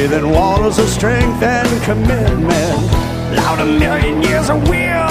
within walls of strength and commitment. Loud a million years of will